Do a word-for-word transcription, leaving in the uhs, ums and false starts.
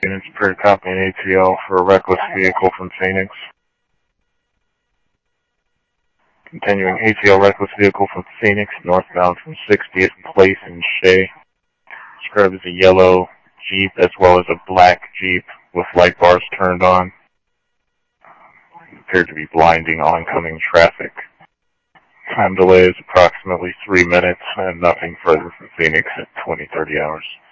units per copy in A T L for a reckless vehicle from Phoenix. Continuing A T L reckless vehicle from Phoenix, northbound from sixtieth Place in Shea. Described as a yellow Jeep as well as a black Jeep with light bars turned on. Appeared to be blinding oncoming traffic. Time delay is approximately three minutes and nothing further from Phoenix at twenty, thirty hours.